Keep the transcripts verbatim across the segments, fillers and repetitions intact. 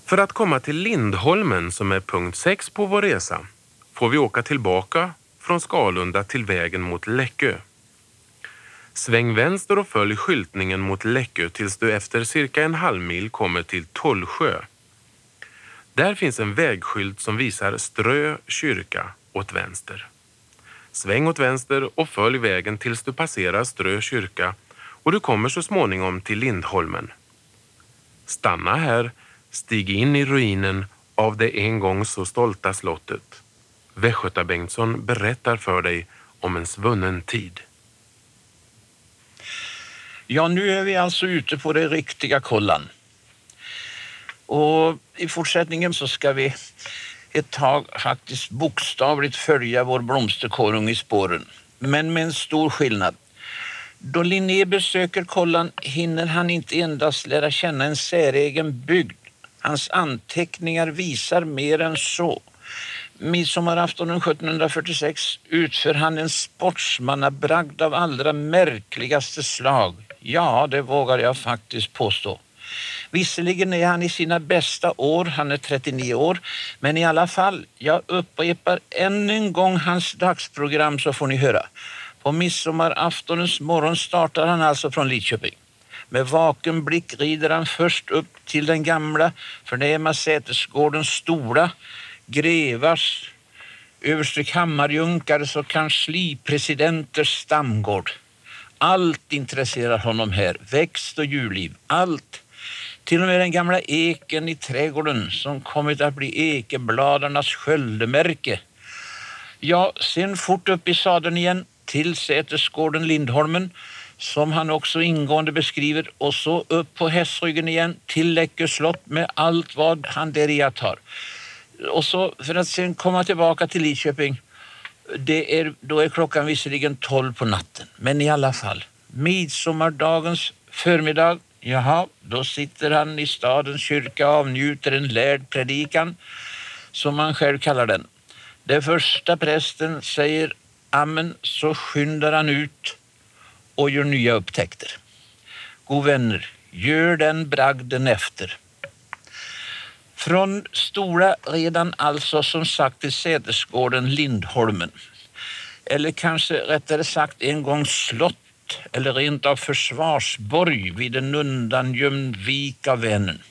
För att komma till Lindholmen, som är punkt sex på vår resa, får vi åka tillbaka från Skalunda till vägen mot Läckö. Sväng vänster och följ skyltningen mot Läckö tills du efter cirka en halv mil kommer till Tollsjö. Där finns en vägskylt som visar Strö kyrka åt vänster. Sväng åt vänster och följ vägen tills du passerar Strö kyrka och du kommer så småningom till Lindholmen. Stanna här, stig in i ruinen av det en gång så stolta slottet. Västgöta Bengtsson berättar för dig om en svunnen tid. Ja, nu är vi alltså ute på det riktiga Kollan. Och i fortsättningen så ska vi ett tag faktiskt bokstavligt följa vår blomsterkorung i spåren. Men med en stor skillnad. Då Linné besöker Kollan hinner han inte endast lära känna en säregen bygd. Hans anteckningar visar mer än så. Midsommaraftonen sjuttonhundrafyrtiosex utför han en sportsmannabragd av allra märkligaste slag. Ja, det vågar jag faktiskt påstå. Visserligen är han i sina bästa år, han är trettionio år, men i alla fall, jag upprepar än en gång hans dagsprogram så får ni höra. På midsommaraftonens morgon startar han alltså från Lidköping. Med vaken blick rider han först upp till den gamla förnäma sätesgården Stora, grevars, överste kammarjunkares och kanslipresidenters stamgård. Allt intresserar honom här, växt och djurliv, allt. Till och med den gamla eken i trädgården som kommit att bli ekebladarnas sköldemärke. Ja, sen fort upp i sadeln igen till sätesgården Lindholmen som han också ingående beskriver och så upp på hästryggen igen till Läckö slott med allt vad han där iakttar. Och så för att sen komma tillbaka till Lidköping, det är, då är klockan visserligen tolv på natten. Men i alla fall, midsommardagens förmiddag, jaha, då sitter han i stadens kyrka och avnjuter en lärd predikan, som han själv kallar den. Det första prästen säger amen, så skyndar han ut och gör nya upptäckter. God vänner, gör den bragden efter. Från Stora redan alltså som sagt till sätesgården Lindholmen. Eller kanske rättare sagt en gång slott eller rent av försvarsborg vid en undangömd vik av Vänern.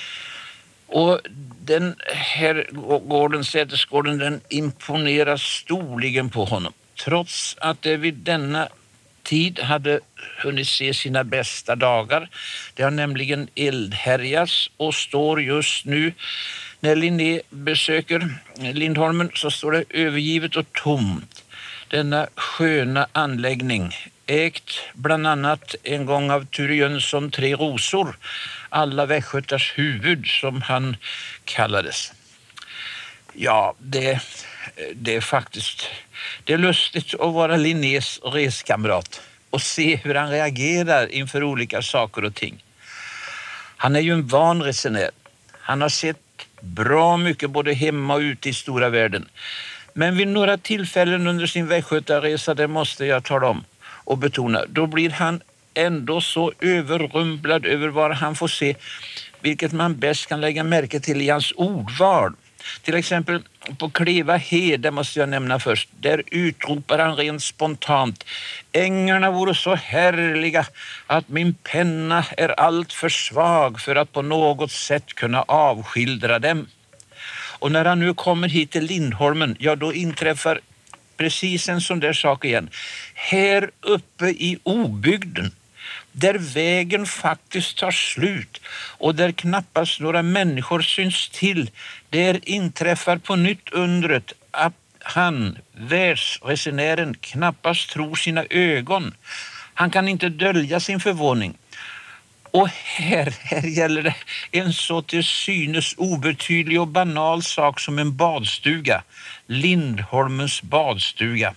Och den här gården, sätesgården, den imponerar storligen på honom. Trots att det vid denna tid hade hunnit se sina bästa dagar. Det har nämligen eldhärjats och står just nu, när Linné besöker Lindholmen, så står det övergivet och tomt. Denna sköna anläggning, ägt bland annat en gång av Ture Jönsson Tre Rosor, alla västgötars huvud som han kallades. Ja, det, det är faktiskt det är lustigt att vara Linnés reskamrat och se hur han reagerar inför olika saker och ting. Han är ju en van resenär. Han har sett bra mycket både hemma och ute i stora världen. Men vid några tillfällen under sin västgötaresa, det måste jag tala om och betona, då blir han ändå så överrumplad över vad han får se, vilket man bäst kan lägga märke till i hans ordval. Till exempel på Kleva Hede måste jag nämna först. Där utropar han rent spontant: ängarna vore så härliga att min penna är allt för svag för att på något sätt kunna avskildra dem. Och när han nu kommer hit till Lindholmen, ja då inträffar precis en sån där sak igen. Här uppe i obygden, där vägen faktiskt tar slut och där knappast några människor syns till, där inträffar på nytt undret att han, världsresenären, knappast tror sina ögon. Han kan inte dölja sin förvåning. Och här, här gäller det en så till synes obetydlig och banal sak som en badstuga. Lindholmens badstuga.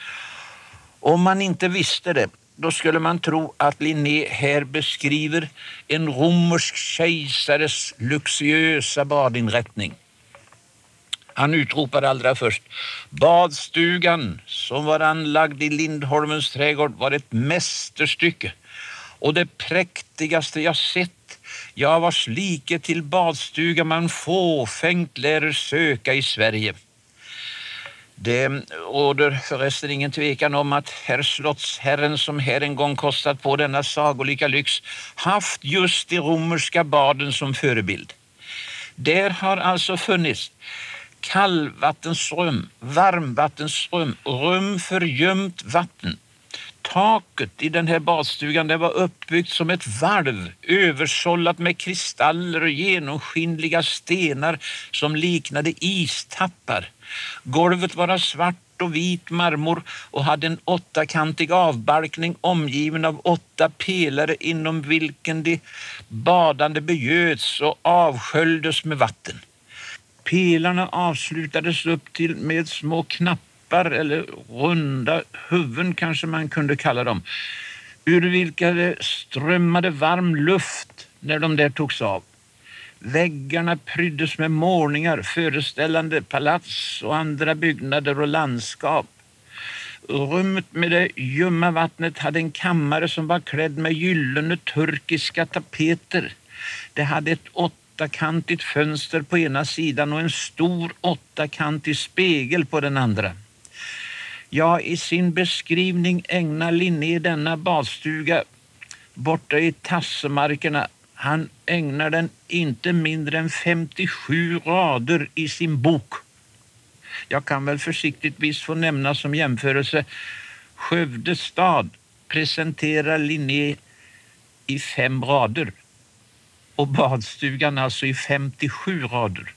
Om man inte visste det, då skulle man tro att Linné här beskriver en romersk kejsares luxuösa badinrättning. Han utropar allra först: badstugan som var anlagd i Lindholmens trädgård var ett mästerstycke och det präktigaste jag sett Ja, vars like till badstuga man fåfängt lär söka i Sverige. Det råder förresten ingen tvekan om att herr slottsherren som här en gång kostat på denna sagolika lyx haft just de romerska baden som förebild. Där har alltså funnits kallvattensrum, varmvattensrum, rum för gömt vatten. Taket i den här badstugan det var uppbyggt som ett valv, översållat med kristaller och genomskinliga stenar som liknade istappar. Golvet var av svart och vit marmor och hade en åttakantig avbalkning omgiven av åtta pelare inom vilken de badande begöts och avsköljdes med vatten. Pelarna avslutades upp till med små knappar eller runda huvuden kanske man kunde kalla dem, ur vilka det strömmade varm luft när de där togs av. Väggarna pryddes med målningar föreställande palats och andra byggnader och landskap. Rummet med det ljumma vattnet hade en kammare som var klädd med gyllene turkiska tapeter. Det hade ett åttakantigt fönster på ena sidan och en stor åttakantig spegel på den andra. Ja, i sin beskrivning ägnar Linné denna badstuga borta i Tassemarkerna. Han ägnar den inte mindre än femtiosju rader i sin bok. Jag kan väl försiktigtvis få nämna som jämförelse Skövde stad presenterar Linné i fem rader och badstugan alltså i femtiosju rader.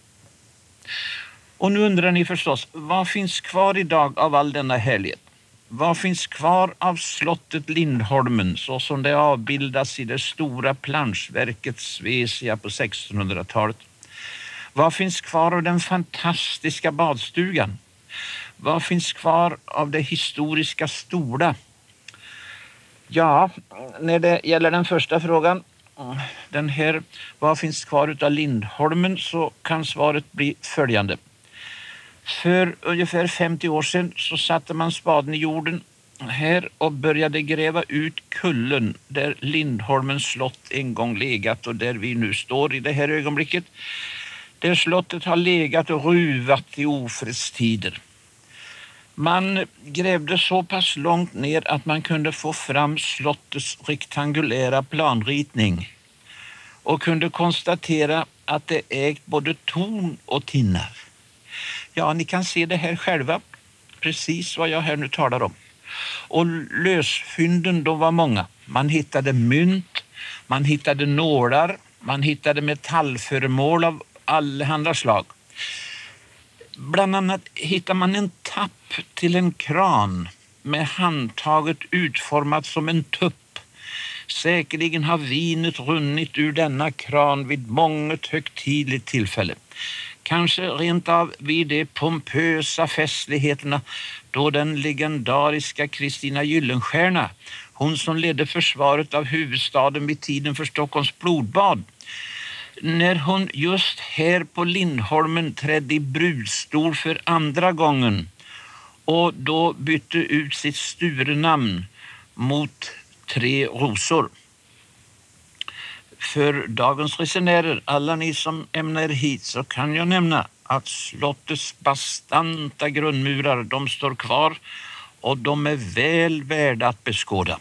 Och nu undrar ni förstås, vad finns kvar idag av all denna härlighet? Vad finns kvar av slottet Lindholmen så som det avbildas i det stora planschverket Svesia på sextonhundratalet? Vad finns kvar av den fantastiska badstugan? Vad finns kvar av det historiska Stora? Ja, när det gäller den första frågan, den här, vad finns kvar utav Lindholmen, så kan svaret bli följande. För ungefär femtio år sedan så satte man spaden i jorden här och började gräva ut kullen där Lindholmens slott en gång legat och där vi nu står i det här ögonblicket. Där slottet har legat och ruvat i ofredstider. Man grävde så pass långt ner att man kunde få fram slottets rektangulära planritning och kunde konstatera att det ägt både torn och tinnar. Ja, ni kan se det här själva, precis vad jag här nu talar om. Och lösfynden då var många. Man hittade mynt, man hittade nålar, man hittade metallföremål av allehanda slag. Bland annat hittar man en tapp till en kran med handtaget utformat som en tupp. Säkerligen har vinet runnit ur denna kran vid månget högtidligt tillfälle. Kanske rent av vid de pompösa festligheterna då den legendariska Kristina Gyllenstierna, hon som ledde försvaret av huvudstaden vid tiden för Stockholms blodbad, när hon just här på Lindholmen trädde i brudstol för andra gången och då bytte ut sitt Sturenamn mot Tre rosor. För dagens resenärer, alla ni som ämnar hit, så kan jag nämna att slottets bastanta grundmurar, de står kvar och de är väl värda att beskåda.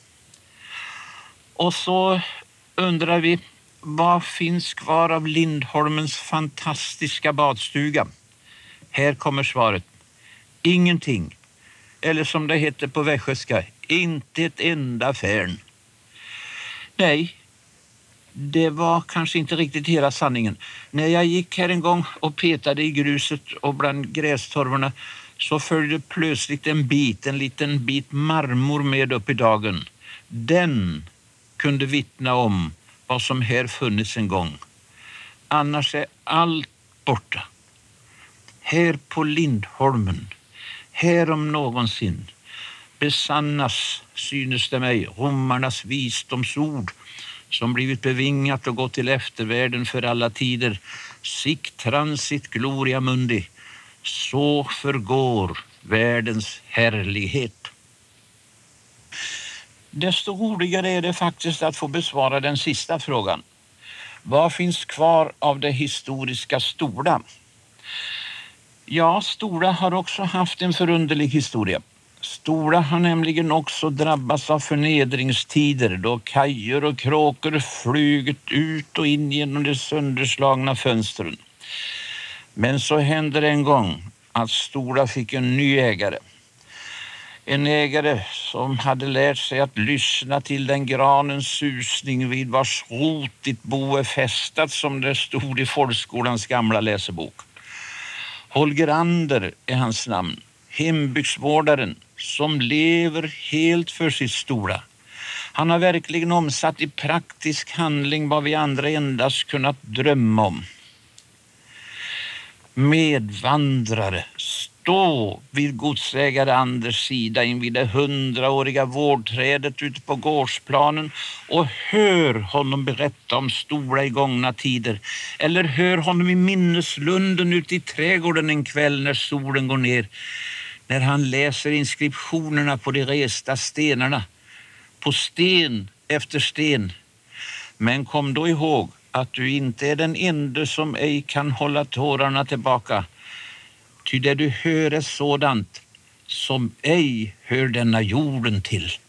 Och så undrar vi, vad finns kvar av Lindholmens fantastiska badstuga? Här kommer svaret. Ingenting. Eller som det heter på västgötska, inte ett enda färn. Nej, det var kanske inte riktigt hela sanningen. När jag gick här en gång och petade i gruset och bland grästorvorna så följde plötsligt en bit, en liten bit marmor med upp i dagen. Den kunde vittna om vad som här funnits en gång. Annars är allt borta. Här på Lindholmen, här om någonsin, besannas, synes det mig, romarnas visdomsord som blivit bevingat och gått till eftervärlden för alla tider. Sic transit gloria mundi, så förgår världens härlighet. Desto roligare är det faktiskt att få besvara den sista frågan. Vad finns kvar av det historiska Stora? Ja, Stora har också haft en förunderlig historia. Stora har nämligen också drabbats av förnedringstider då kajer och kråkor flugit ut och in genom de sönderslagna fönstren. Men så hände det en gång att Stora fick en ny ägare. En ägare som hade lärt sig att lyssna till den granens susning vid vars rot ditt bo är fästat, som det stod i folkskolans gamla läsebok. Holger Ander är hans namn, hembygdsvårdaren som lever helt för sitt Stora. Han har verkligen omsatt i praktisk handling vad vi andra endast kunnat drömma om. Medvandrare, stå vid godsägare Anders sida invid det hundraåriga vårdträdet ute på gårdsplanen och hör honom berätta om Stora i gångna tider. Eller hör honom i minneslunden ute i trädgården en kväll när solen går ner, när han läser inskriptionerna på de resta stenarna, på sten efter sten. Men kom då ihåg att du inte är den enda som ej kan hålla tårarna tillbaka. Ty det du hör är sådant som ej hör denna jorden till.